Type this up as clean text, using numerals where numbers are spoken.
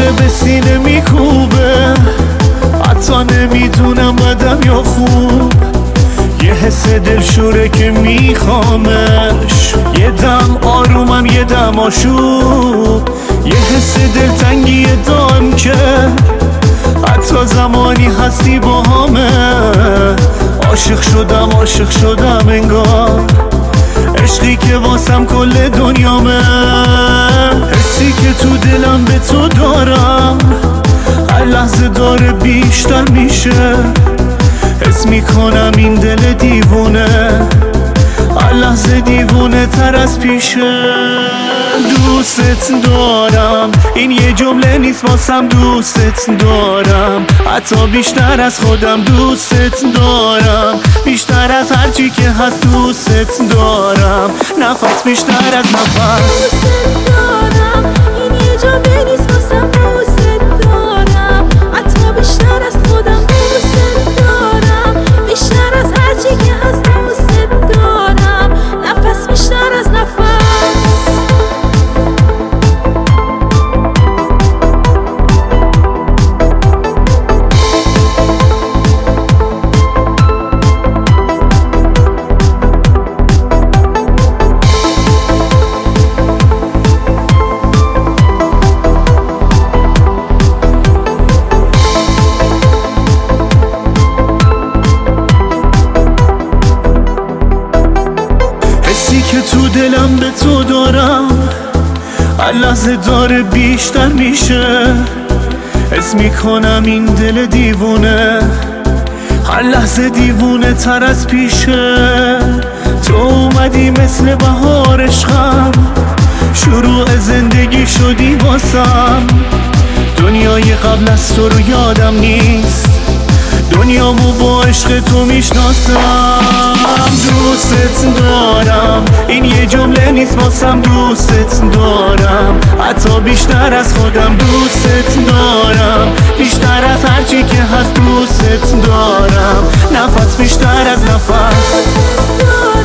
داره به سینه میکوبه، حتی نمیدونم بدم یا خوب. یه حس دلشوره که میخوامش، یه دم آرومم یه دم آشوب. یه حس دلتنگی دارم که حتی زمانی هستی با همه. عاشق شدم انگار، عشقی که واسم کل دنیامه. حسی که تو دلم به تو دارم هر لحظه داره بیشتر میشه. حس میکنم این دل دیوونه هر لحظه دیوونه تر از پیشه. دوست دارم، این یه جمله نیست واسم. دوست دارم حتی بیشتر از خودم. دوست دارم بیشتر از هرچی که هست. دوست دارم نفس بیشتر از نفس. دوست دارم، این یه جمله نیست واسم. دوست دارم حتی بیشتر از خودم. دوست دارم بیشتر از هرچی که هست. دوست دارم نفس بیشتر از نفس. که تو دلم به تو دارم هر لحظه داره بیشتر میشه. حس میکنم این دل دیوونه هر لحظه دیوونه تر از پیشه. تو اومدی مثل بهار عشقم، شروع زندگی شدی واسم. دنیای قبل از تو رو یادم نیست، دنیامو با عشق تو میشناسم. دوست دارم، این یه جمله نیست واسم. دوست دارم حتی بیشتر از خودم. دوست دارم بیشتر از هرچی که هست. دوست دارم نفس بیشتر از نفس.